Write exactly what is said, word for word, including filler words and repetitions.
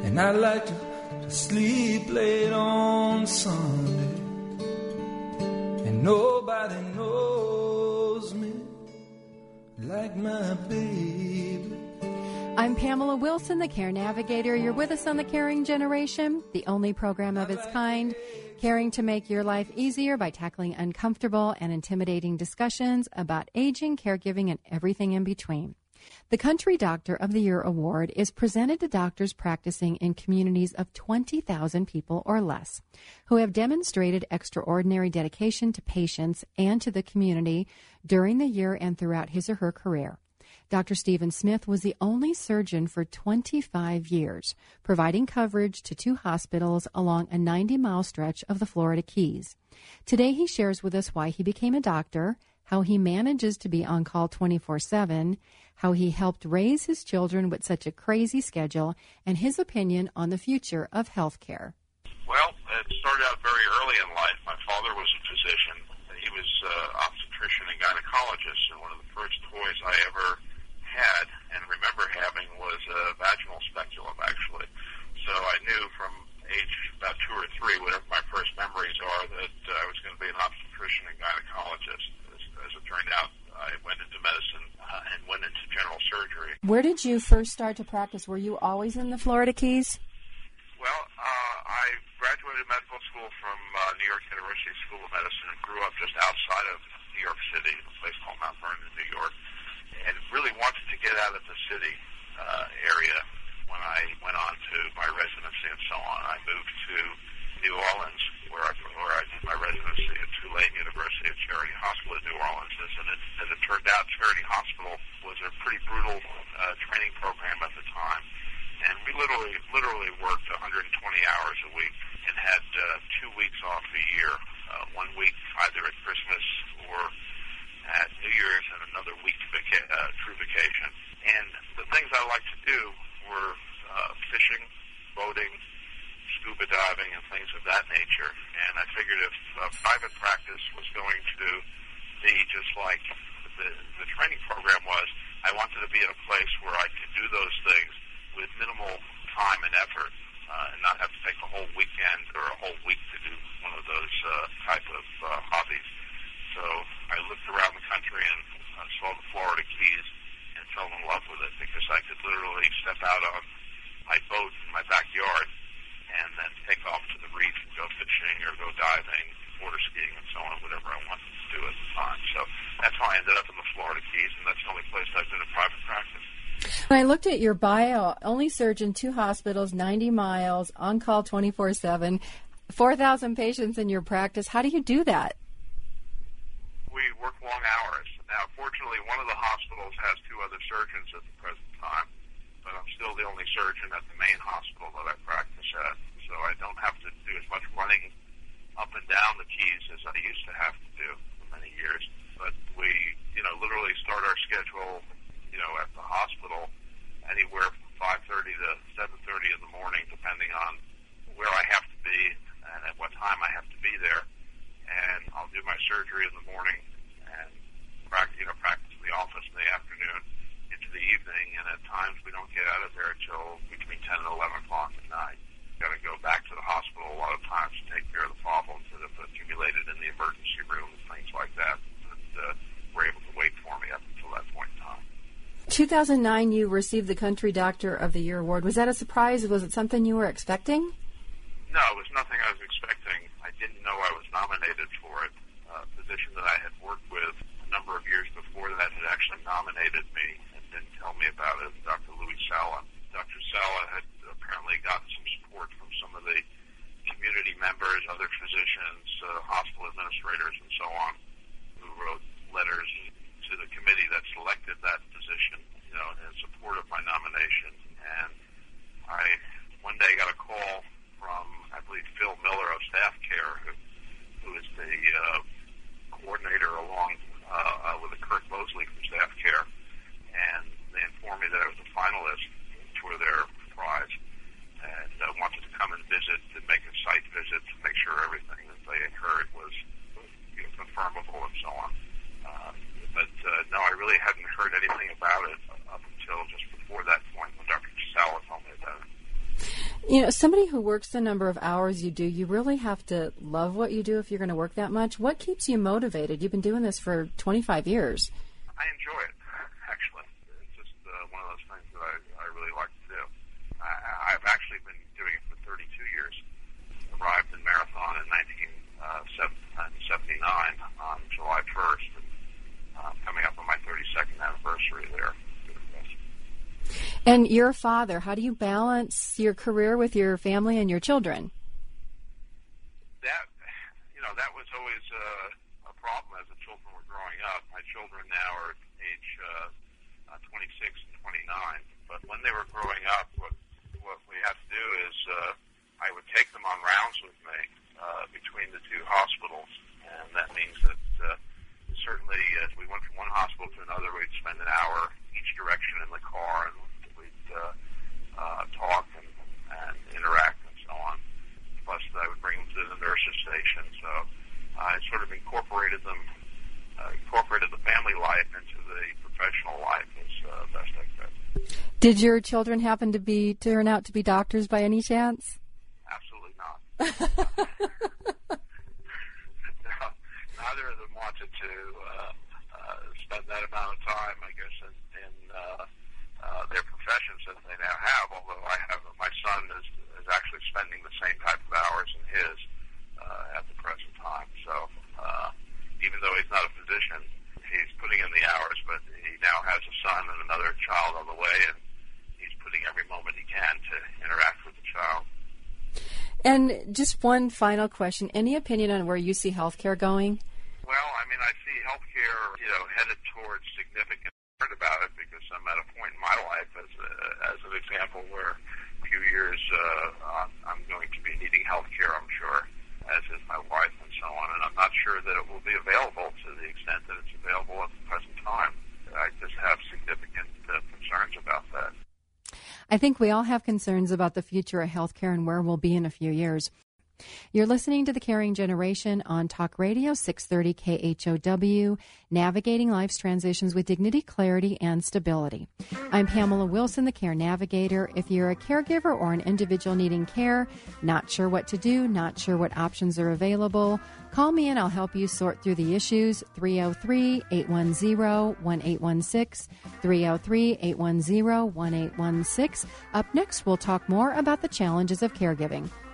And I like to, to sleep late on Sunday, and nobody knows me like my baby. I'm Pamela Wilson, the Care Navigator. You're with us on The Caring Generation, the only program of its kind, caring to make your life easier by tackling uncomfortable and intimidating discussions about aging, caregiving, and everything in between. The Country Doctor of the Year Award is presented to doctors practicing in communities of twenty thousand people or less who have demonstrated extraordinary dedication to patients and to the community during the year and throughout his or her career. Doctor Stephen Smith was the only surgeon for twenty-five years, providing coverage to two hospitals along a ninety-mile stretch of the Florida Keys. Today he shares with us why he became a doctor, how he manages to be on call twenty-four seven, how he helped raise his children with such a crazy schedule, and his opinion on the future of health care. Well, it started out very early in life. My father was a physician. He was uh, obstetrician and gynecologist, and one of the first toys I ever had and remember having was a vaginal speculum, actually. So I knew from age about two or three, whatever my first memories are, that uh, I was going to be an obstetrician and gynecologist. As, as it turned out, I went into medicine uh, and went into general surgery. Where did you first start to practice? Were you always in the Florida Keys? Well, uh, I graduated medical school from uh, New York University School of Medicine and grew up just outside of New York City, a place called Mount Vernon, New York, and really wanted to get out of the city uh, area when I went on to my residency and so on. I moved to New Orleans, where I, where I did my residency at Tulane University at Charity Hospital in New Orleans. And it, as it turned out, Charity Hospital was a pretty brutal uh, training program at the time. And we literally literally worked one hundred twenty hours a week and had uh, two weeks off a year, uh, one week either at Christmas or at New Year's and another week vaca- uh, true vacation. And the things I liked to do were uh, fishing, boating, scuba diving, and things of that nature. And I figured if uh, private practice was going to be just like the, the training program was, I wanted to be in a place where I could do those things with minimal time and effort uh, and not have to take a whole weekend or a whole week to do one of those uh, type of uh, hobbies. So I looked around the country and uh, saw the Florida Keys and fell in love with it because I could literally step out on my boat in my backyard and then take off to the reef and go fishing or go diving, water skiing, and so on, whatever I wanted to do at the time. So that's how I ended up in the Florida Keys, and that's the only place I've been in private practice. When I looked at your bio, only surgeon, two hospitals, ninety miles, on call twenty-four seven, four thousand patients in your practice. How do you do that? We work long hours. Now, fortunately, one of the hospitals has two other surgeons at the present time, but I'm still the only surgeon at the main hospital that I practice at, so I don't have to do as much running up and down the Keys as I used to have to do for many years. But we, you know, literally start our schedule, you know, at the hospital anywhere from five thirty to seven thirty in the morning, depending on where I have to be and at what time I have to be there. And I'll do my surgery in the morning and practice, you know, practice in the office in the afternoon into the evening. And at times we don't get out of there until between ten and eleven o'clock at night. Got to go back to the hospital a lot of times to take care of the problems that have accumulated in the emergency room and things like that. And uh, were able to wait for me up until that point in time. two thousand nine, you received the Country Doctor of the Year Award. Was that a surprise? Was it something you were expecting? No, it was nothing I was expecting. I didn't know I was nominated for it. A physician that I had worked with a number of years before that had actually nominated me and didn't tell me about it, Doctor Louis Sala. Doctor Sala had apparently gotten some support from some of the community members, other physicians, uh, hospital administrators, and so on, who wrote letters to the committee that selected that position, you know, in support of my nomination. And I one day got a call from, I believe, Phil Miller of Staff Care, who, who is the uh, coordinator along uh, uh, with Kurt Mosley from Staff Care, and they informed me that I was You know, somebody who works the number of hours you do, you really have to love what you do if you're going to work that much. What keeps you motivated? You've been doing this for twenty-five years. I enjoy it, actually. It's just uh, one of those things that I, I really like to do. I, I've actually been doing it for thirty-two years. Arrived in Marathon in nineteen seventy-nine on July first, and uh, coming up on my thirty-second anniversary there. And you're a father. How do you balance your career with your family and your children? That, you know, that was always uh, a problem as the children were growing up. My children now are age uh, uh, twenty-six and twenty-nine. But when they were growing up, what what we had to do is uh, I would take them on rounds with me uh, between the two hospitals. And that means that uh, certainly as we went from one hospital to another, we'd spend an hour each direction in the car, and we'd uh, uh, talk and, and interact and so on. Plus, I would bring them to the nurses' station. So I sort of incorporated them, uh, incorporated the family life into the professional life as uh, best I could. Did your children happen to be turn out to be doctors by any chance? Absolutely not. No, neither of them wanted to uh, uh, spend that amount of time, I guess, in, in uh, uh, their professions that they now have. Although I have, my son is, is actually spending the same type of hours in his uh, at the present time. So uh, even though he's not a physician, he's putting in the hours, but he now has a son and another child on the way, and he's putting every moment he can to interact with the child. And just one final question. Any opinion on where you see healthcare going? Well, I mean, I see healthcare, you know, headed towards significant concern about it because I'm at a point in my life, as a, as an example, where a few years uh, I'm going to be needing healthcare, I'm sure, as is my wife and so on. And I'm not sure that it will be available to the extent that it's available at the present time. I just have significant uh, concerns about that. I think we all have concerns about the future of healthcare and where we'll be in a few years. You're listening to The Caring Generation on Talk Radio, six thirty K H O W, navigating life's transitions with dignity, clarity, and stability. I'm Pamela Wilson, the Care Navigator. If you're a caregiver or an individual needing care, not sure what to do, not sure what options are available, call me and I'll help you sort through the issues. three oh three, eight one zero, one eight one six, three oh three, eight one zero, one eight one six. Up next, we'll talk more about the challenges of caregiving.